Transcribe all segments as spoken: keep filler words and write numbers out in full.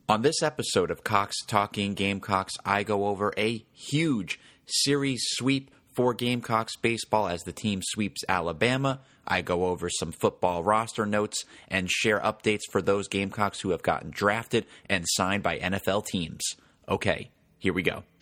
On this episode of Cox Talking Gamecocks, I go over a huge series sweep for Gamecocks baseball as the team sweeps Alabama. I go over some football roster notes and share updates for those Gamecocks who have gotten drafted and signed by N F L teams. Okay, here we go.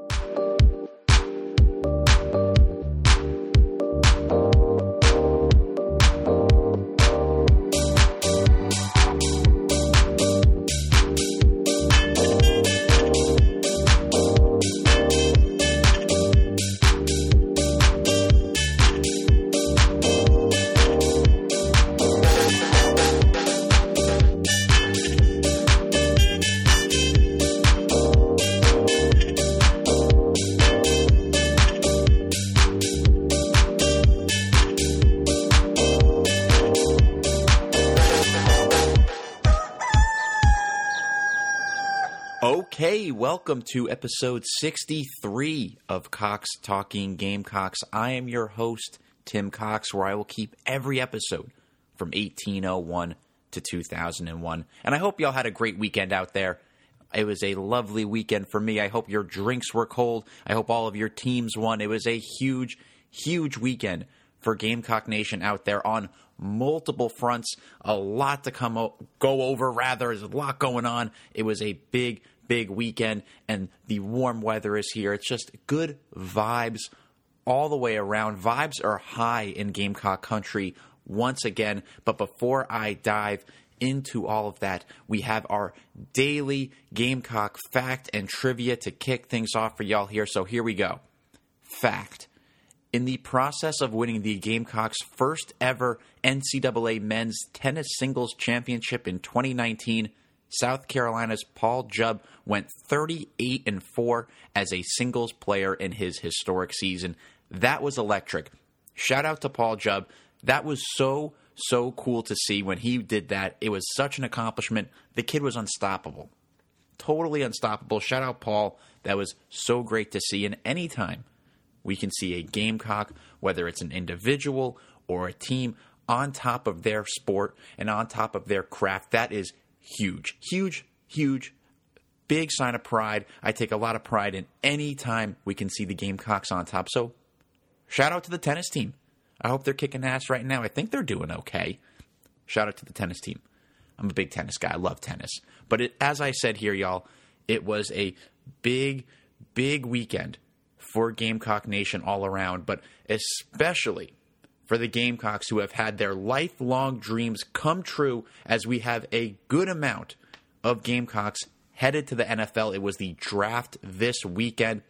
Okay, welcome to episode sixty-three of Cox Talking Gamecocks. I am your host, Tim Cox, where I will keep every episode from eighteen oh one to two thousand one. And I hope y'all had a great weekend out there. It was a lovely weekend for me. I hope your drinks were cold. I hope all of your teams won. It was a huge, huge weekend for Gamecock Nation out there on multiple fronts. A lot to come o- go over, rather. There's a lot going on. It was a big, big weekend, and the warm weather is here. It's just good vibes all the way around. Vibes are high in Gamecock country once again. But before I dive into all of that, we have our daily Gamecock fact and trivia to kick things off for y'all here. So here we go. Fact. In the process of winning the Gamecocks' first ever N C double A men's tennis singles championship in twenty nineteen, South Carolina's Paul Jubb went thirty-eight and four as a singles player in his historic season. That was electric. Shout out to Paul Jubb. That was so, so cool to see when he did that. It was such an accomplishment. The kid was unstoppable. Totally unstoppable. Shout out Paul. That was so great to see. And anytime we can see a Gamecock, whether it's an individual or a team, on top of their sport and on top of their craft, that is huge. Huge, huge, big sign of pride. I take a lot of pride in any time we can see the Gamecocks on top. So, shout out to the tennis team. I hope they're kicking ass right now. I think they're doing okay. Shout out to the tennis team. I'm a big tennis guy. I love tennis. But it, as I said here, y'all, it was a big, big weekend for Gamecock Nation all around, but especially for the Gamecocks who have had their lifelong dreams come true as we have a good amount of Gamecocks headed to the N F L. It was the draft this weekend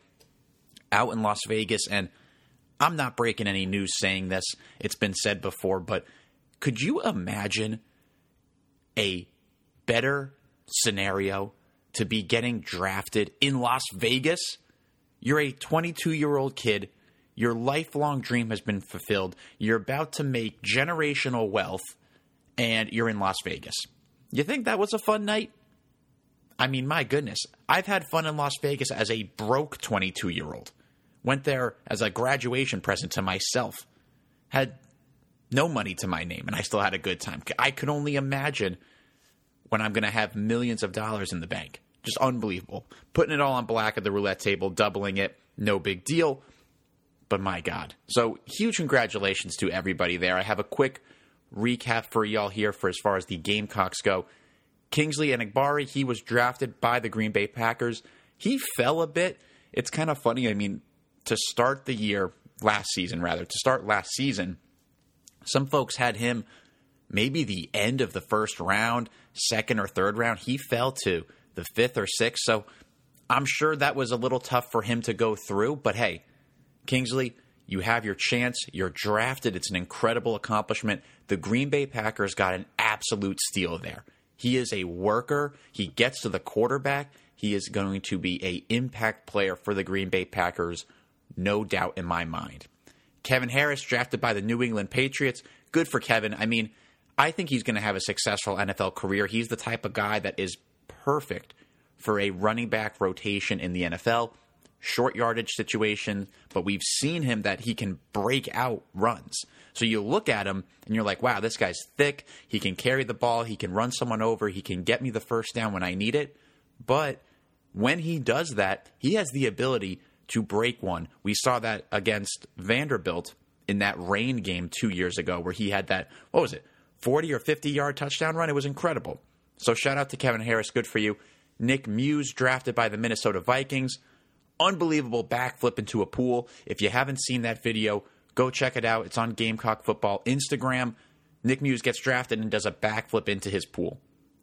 out in Las Vegas, and I'm not breaking any news saying this. It's been said before, but could you imagine a better scenario to be getting drafted in Las Vegas? You're a twenty-two-year-old kid. Your lifelong dream has been fulfilled. You're about to make generational wealth, and you're in Las Vegas. You think that was a fun night? I mean, my goodness. I've had fun in Las Vegas as a broke twenty-two-year-old. Went there as a graduation present to myself. Had no money to my name, and I still had a good time. I could only imagine when I'm going to have millions of dollars in the bank. Just unbelievable. Putting it all on black at the roulette table, doubling it, no big deal. But my God. So huge congratulations to everybody there. I have a quick recap for y'all here for as far as the Gamecocks go. Kingsley Enagbare, he was drafted by the Green Bay Packers. He fell a bit. It's kind of funny. I mean, to start the year, last season rather, to start last season, some folks had him maybe the end of the first round, second or third round. He fell to the fifth or sixth, so I'm sure that was a little tough for him to go through, but hey, Kingsley, you have your chance. You're drafted. It's an incredible accomplishment. The Green Bay Packers got an absolute steal there. He is a worker. He gets to the quarterback. He is going to be an impact player for the Green Bay Packers, no doubt in my mind. Kevin Harris, drafted by the New England Patriots. Good for Kevin. I mean, I think he's going to have a successful N F L career. He's the type of guy that is perfect for a running back rotation in the N F L. Short yardage situation, but we've seen him that he can break out runs. So you look at him and you're like, wow, this guy's thick. He can carry the ball. He can run someone over. He can get me the first down when I need it. But when he does that, he has the ability to break one. We saw that against Vanderbilt in that rain game two years ago where he had that, what was it, forty or fifty-yard touchdown run? It was incredible. So shout out to Kevin Harris. Good for you. Nick Muse, drafted by the Minnesota Vikings. Unbelievable backflip into a pool. If you haven't seen that video, go check it out. It's on Gamecock Football Instagram. Nick Muse gets drafted and does a backflip into his pool.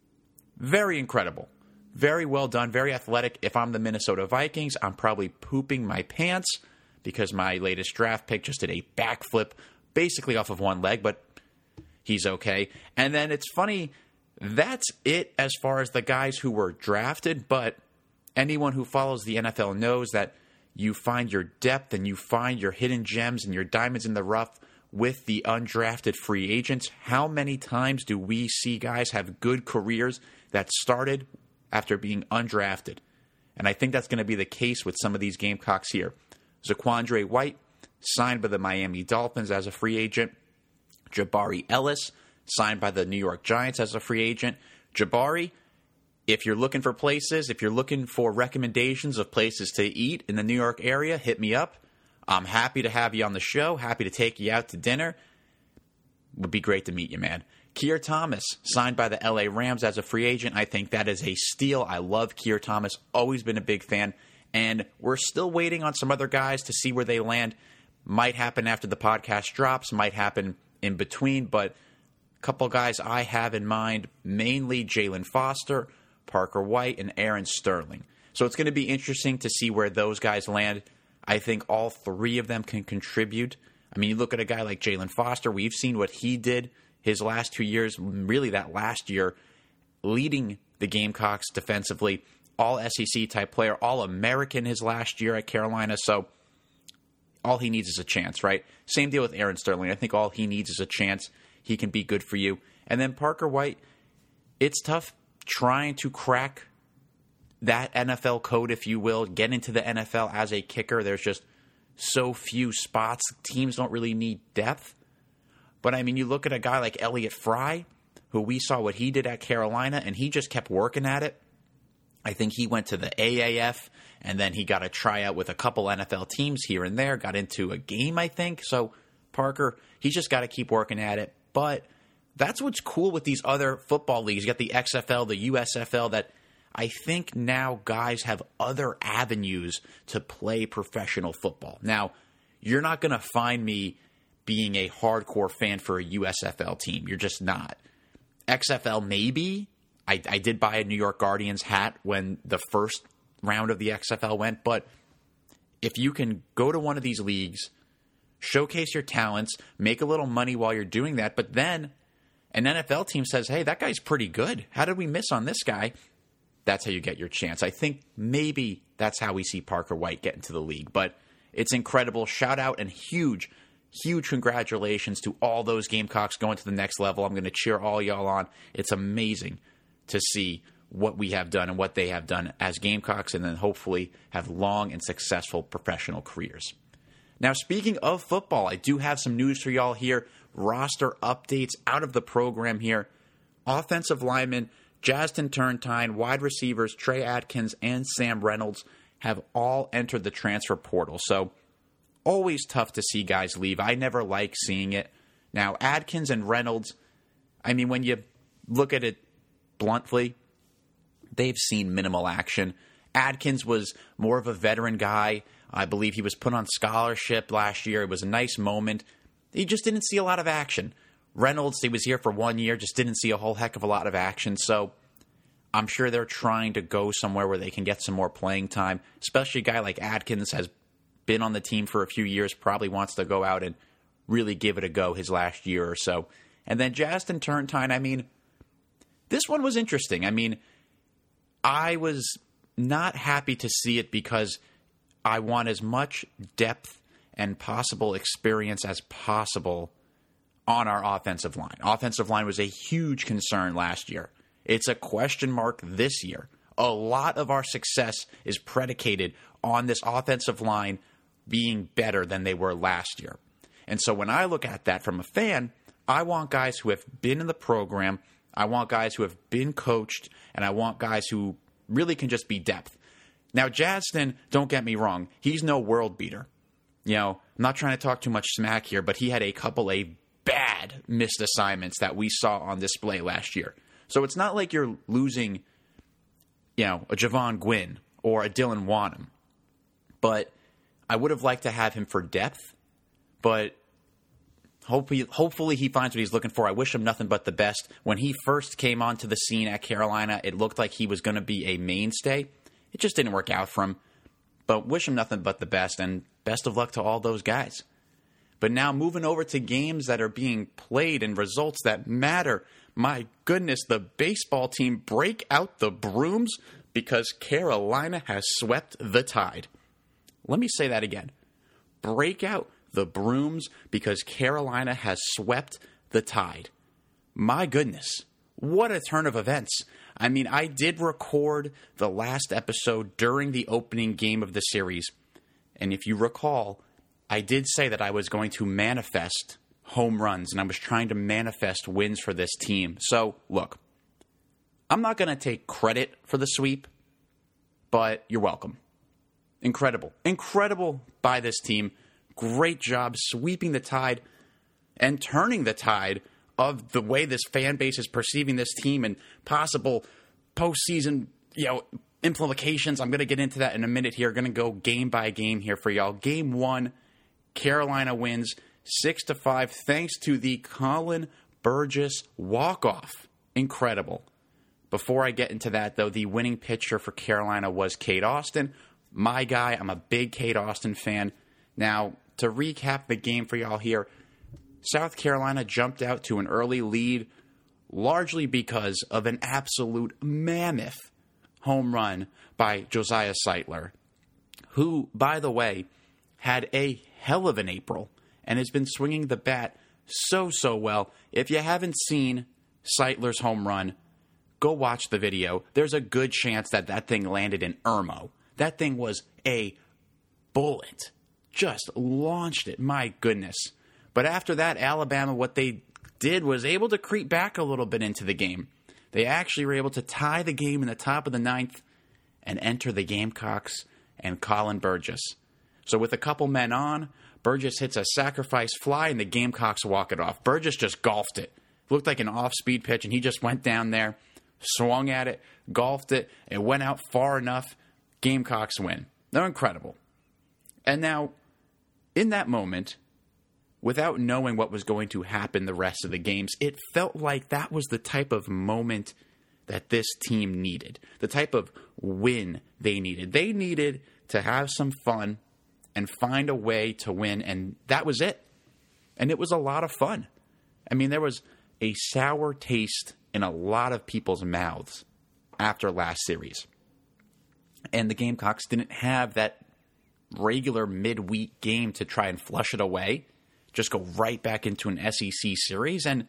Very incredible. Very well done. Very athletic. If I'm the Minnesota Vikings, I'm probably pooping my pants because my latest draft pick just did a backflip basically off of one leg, but he's okay. And then it's funny, that's it as far as the guys who were drafted, but anyone who follows the N F L knows that you find your depth and you find your hidden gems and your diamonds in the rough with the undrafted free agents. How many times do we see guys have good careers that started after being undrafted? And I think that's going to be the case with some of these Gamecocks here. Zaquandre White, signed by the Miami Dolphins as a free agent. Jabari Ellis, signed by the New York Giants as a free agent. Jabari, if you're looking for places, if you're looking for recommendations of places to eat in the New York area, hit me up. I'm happy to have you on the show. Happy to take you out to dinner. Would be great to meet you, man. Keir Thomas, signed by the L A Rams as a free agent. I think that is a steal. I love Keir Thomas. Always been a big fan. And we're still waiting on some other guys to see where they land. Might happen after the podcast drops. Might happen in between. But a couple guys I have in mind, mainly Jalen Foster, Parker White, and Aaron Sterling. So it's going to be interesting to see where those guys land. I think all three of them can contribute. I mean, you look at a guy like Jalen Foster. We've seen what he did his last two years, really that last year, leading the Gamecocks defensively. All S E C-type player, All-American his last year at Carolina. So all he needs is a chance, right? Same deal with Aaron Sterling. I think all he needs is a chance. He can be good for you. And then Parker White, it's tough trying to crack that N F L code, if you will, get into the N F L as a kicker. There's just so few spots. Teams don't really need depth. But, I mean, you look at a guy like Elliott Fry, who we saw what he did at Carolina, and he just kept working at it. I think he went to the A A F, and then he got a tryout with a couple N F L teams here and there, got into a game, I think. So, Parker, he's just got to keep working at it. But that's what's cool with these other football leagues. You got the X F L, the U S F L, that I think now guys have other avenues to play professional football. Now, you're not going to find me being a hardcore fan for a U S F L team. You're just not. X F L, maybe. I, I did buy a New York Guardians hat when the first round of the X F L went, but if you can go to one of these leagues, showcase your talents, make a little money while you're doing that, but then an N F L team says, hey, that guy's pretty good. How did we miss on this guy? That's how you get your chance. I think maybe that's how we see Parker White get into the league, but it's incredible. Shout out and huge, huge congratulations to all those Gamecocks going to the next level. I'm going to cheer all y'all on. It's amazing to see what we have done and what they have done as Gamecocks, and then hopefully have long and successful professional careers. Now, speaking of football, I do have some news for y'all here. Roster updates out of the program here. Offensive linemen Justin Turntine, wide receivers Trey Adkins and Sam Reynolds have all entered the transfer portal. So, always tough to see guys leave. I never like seeing it. Now, Adkins and Reynolds, I mean, when you look at it bluntly, they've seen minimal action. Adkins was more of a veteran guy. I believe he was put on scholarship last year. It was a nice moment. He just didn't see a lot of action. Reynolds, he was here for one year, just didn't see a whole heck of a lot of action. So I'm sure they're trying to go somewhere where they can get some more playing time, especially a guy like Adkins has been on the team for a few years, probably wants to go out and really give it a go his last year or so. And then Justin Turntine, I mean, this one was interesting. I mean, I was not happy to see it because I want as much depth and possible experience as possible on our offensive line. Offensive line was a huge concern last year. It's a question mark this year. A lot of our success is predicated on this offensive line being better than they were last year. And so when I look at that from a fan, I want guys who have been in the program, I want guys who have been coached, and I want guys who really can just be depth. Now, Jazston, don't get me wrong, he's no world beater. You know, I'm not trying to talk too much smack here, but he had a couple of bad missed assignments that we saw on display last year. So it's not like you're losing, you know, a Javon Gwynn or a Dylan Wonnum. But I would have liked to have him for depth, but hopefully, hopefully he finds what he's looking for. I wish him nothing but the best. When he first came onto the scene at Carolina, it looked like he was going to be a mainstay. It just didn't work out for him. But wish him nothing but the best, and best of luck to all those guys. But now moving over to games that are being played and results that matter. My goodness, the baseball team break out the brooms because Carolina has swept the Tide. Let me say that again. Break out the brooms because Carolina has swept the Tide. My goodness, what a turn of events. I mean, I did record the last episode during the opening game of the series. And if you recall, I did say that I was going to manifest home runs, and I was trying to manifest wins for this team. So, look, I'm not going to take credit for the sweep, but you're welcome. Incredible. Incredible by this team. Great job sweeping the Tide and turning the tide of the way this fan base is perceiving this team and possible postseason, you know, implications. I'm going to get into that in a minute here. Going to go game by game here for y'all. Game one, Carolina wins six to five thanks to the Colin Burgess walk-off. Incredible. Before I get into that, though, the winning pitcher for Carolina was Cade Austin. My guy, I'm a big Cade Austin fan. Now, to recap the game for y'all here, South Carolina jumped out to an early lead largely because of an absolute mammoth home run by Josiah Sightler, who, by the way, had a hell of an April and has been swinging the bat so, so well. If you haven't seen Sightler's home run, go watch the video. There's a good chance that that thing landed in Irmo. That thing was a bullet. Just launched it. My goodness. But after that, Alabama, what they did was able to creep back a little bit into the game. They actually were able to tie the game in the top of the ninth and enter the Gamecocks and Colin Burgess. So with a couple men on, Burgess hits a sacrifice fly and the Gamecocks walk it off. Burgess just golfed it. It looked like an off-speed pitch, and he just went down there, swung at it, golfed it. It went out far enough. Gamecocks win. They're incredible. And now, in that moment, without knowing what was going to happen the rest of the games, it felt like that was the type of moment that this team needed, the type of win they needed. They needed to have some fun and find a way to win, and that was it. And it was a lot of fun. I mean, there was a sour taste in a lot of people's mouths after last series. And the Gamecocks didn't have that regular midweek game to try and flush it away. Just go right back into an S E C series, and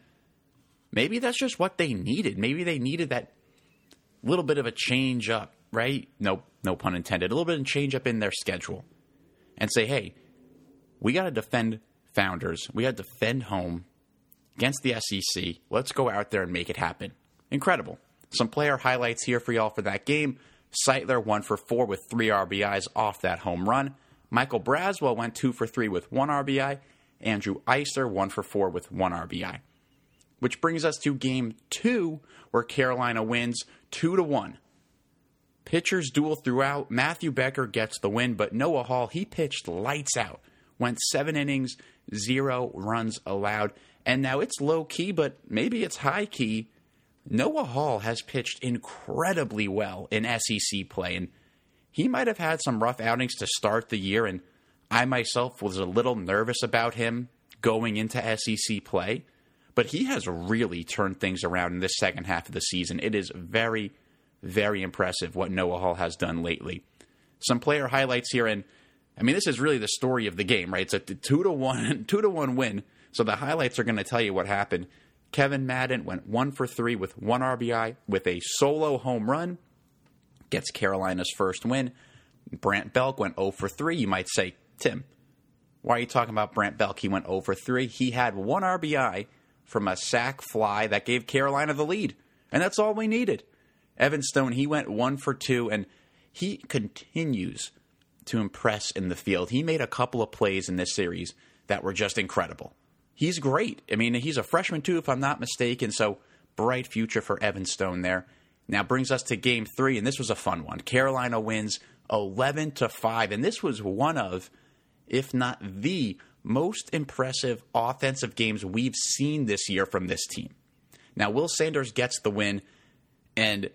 maybe that's just what they needed. Maybe they needed that little bit of a change up, right? No, no pun intended. A little bit of change up in their schedule, and say, hey, we got to defend Founders. We got to defend home against the S E C. Let's go out there and make it happen. Incredible. Some player highlights here for y'all for that game. Sightler one for four with three R B Is off that home run. Michael Braswell went two for three with one R B I. Andrew Iser, one for four with one R B I. Which brings us to game two, where Carolina wins two to one. Pitchers duel throughout. Matthew Becker gets the win, but Noah Hall, he pitched lights out. Went seven innings, zero runs allowed. And now it's low-key, but maybe it's high-key. Noah Hall has pitched incredibly well in S E C play, and he might have had some rough outings to start the year, and I myself was a little nervous about him going into S E C play, but he has really turned things around in this second half of the season. It is very, very impressive what Noah Hall has done lately. Some player highlights here, and I mean, this is really the story of the game, right? It's a two to one, two to one win, so the highlights are going to tell you what happened. Kevin Madden went one for three with one R B I with a solo home run. Gets Carolina's first win. Brant Belk went zero for three. You might say, Tim, why are you talking about Brant Belk? He went zero for three. He had one R B I from a sac fly that gave Carolina the lead. And that's all we needed. Evan Stone, he went one for two, and he continues to impress in the field. He made a couple of plays in this series that were just incredible. He's great. I mean, he's a freshman too, if I'm not mistaken, so bright future for Evan Stone there. Now brings us to game three, and this was a fun one. Carolina wins eleven to five, and this was one of, if not the most impressive offensive games we've seen this year from this team. Now, Will Sanders gets the win, and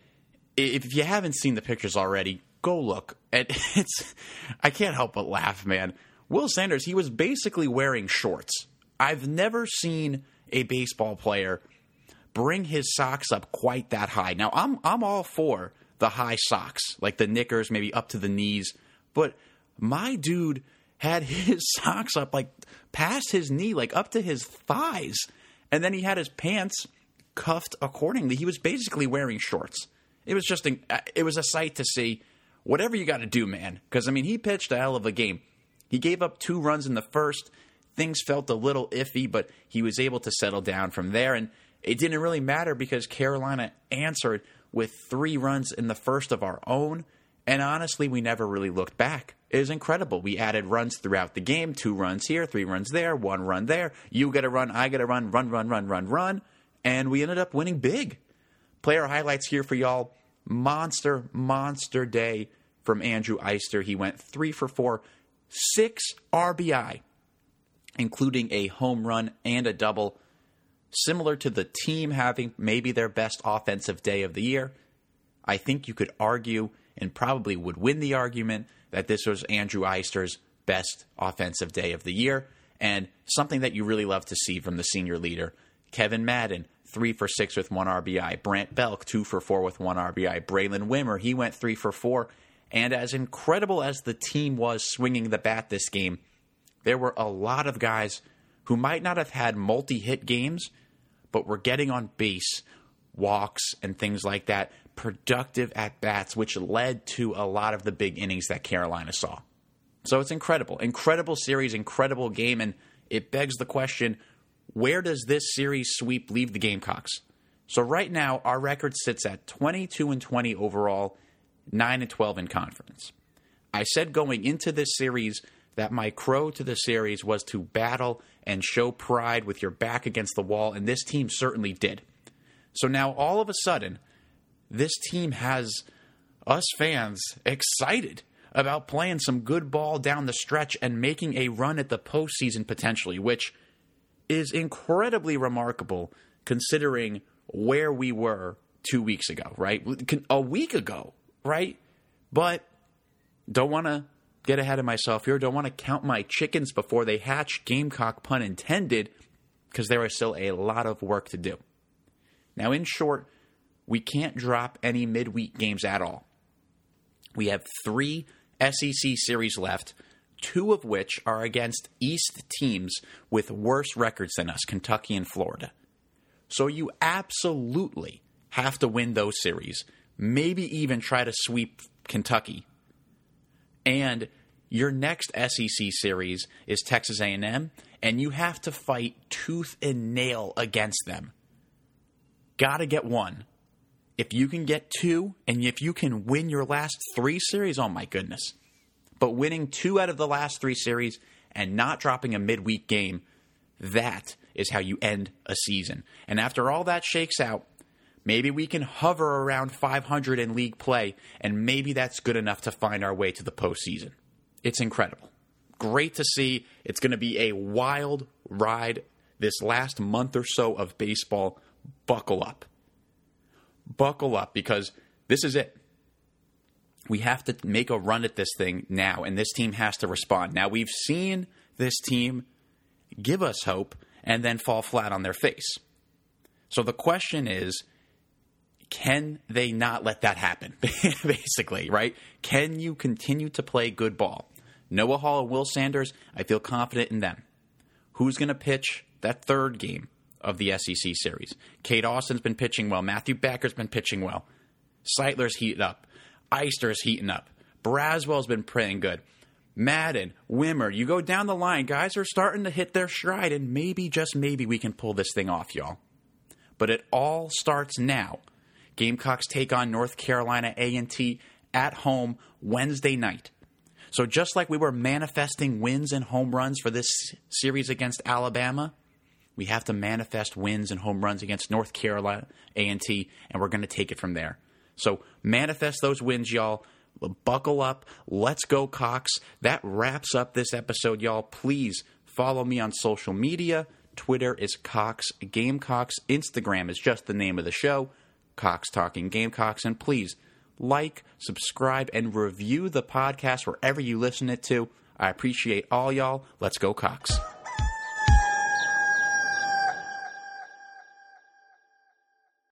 if you haven't seen the pictures already, go look. It's I can't help but laugh, man. Will Sanders, he was basically wearing shorts. I've never seen a baseball player bring his socks up quite that high. Now, I'm I'm all for the high socks, like the knickers, maybe up to the knees, but my dude had his socks up like past his knee, like up to his thighs, and then he had his pants cuffed accordingly. He was basically wearing shorts. It was just, it was a sight to see. Whatever you got to do, man, because, I mean, he pitched a hell of a game. He gave up two runs in the first. Things felt a little iffy, but he was able to settle down from there, and it didn't really matter because Carolina answered with three runs in the first of our own, and honestly, we never really looked back. It was incredible. We added runs throughout the game, two runs here, three runs there, one run there. You get a run, I get a run, run, run, run, run, run, and we ended up winning big. Player highlights here for y'all. Monster, monster day from Andrew Eyster. He went three for four, six R B I, including a home run and a double. Similar to the team having maybe their best offensive day of the year, I think you could argue and probably would win the argument that this was Andrew Eyster's best offensive day of the year, and something that you really love to see from the senior leader. Kevin Madden, three for six with one R B I. Brant Belk, two for four with one R B I. Braylon Wimmer, he went three for four. And as incredible as the team was swinging the bat this game, there were a lot of guys who might not have had multi-hit games, but were getting on base, walks, and things like that, productive at-bats, which led to a lot of the big innings that Carolina saw. So it's incredible. Incredible series, incredible game, and it begs the question, where does this series sweep leave the Gamecocks? So right now, our record sits at twenty-two and twenty overall, nine and twelve in conference. I said going into this series that my crow to the series was to battle and show pride with your back against the wall, and this team certainly did. So now, all of a sudden, this team has us fans excited about playing some good ball down the stretch and making a run at the postseason potentially, which is incredibly remarkable considering where we were two weeks ago, right? A week ago, right? But don't want to get ahead of myself here. Don't want to count my chickens before they hatch, Gamecock pun intended, because there is still a lot of work to do. Now, in short, we can't drop any midweek games at all. We have three S E C series left, two of which are against East teams with worse records than us, Kentucky and Florida. So you absolutely have to win those series, maybe even try to sweep Kentucky. And your next S E C series is Texas A and M, and you have to fight tooth and nail against them. Gotta get one. If you can get two, and if you can win your last three series, oh my goodness. But winning two out of the last three series and not dropping a midweek game, that is how you end a season. And after all that shakes out, maybe we can hover around five hundred in league play, and maybe that's good enough to find our way to the postseason. It's incredible. Great to see. It's going to be a wild ride this last month or so of baseball. Buckle up. Buckle up, because this is it. We have to make a run at this thing now, and this team has to respond. Now, we've seen this team give us hope and then fall flat on their face. So the question is, can they not let that happen, basically, right? Can you continue to play good ball? Noah Hall and Will Sanders, I feel confident in them. Who's going to pitch that third game of the S E C series? Cade Austin's been pitching well. Matthew Becker's been pitching well. Seidler's heating up. Eyster's heating up. Braswell's been playing good. Madden, Wimmer, you go down the line. Guys are starting to hit their stride, and maybe, just maybe, we can pull this thing off, y'all. But it all starts now. Gamecocks take on North Carolina A and T at home Wednesday night. So just like we were manifesting wins and home runs for this series against Alabama, we have to manifest wins and home runs against North Carolina A and T, and we're going to take it from there. So manifest those wins, y'all. Buckle up. Let's go, Cox. That wraps up this episode, y'all. Please follow me on social media. Twitter is Cox Gamecocks. Instagram is just the name of the show, Cox Talking Gamecocks. And please like, subscribe, and review the podcast wherever you listen it to. I appreciate all y'all. Let's go, Cox.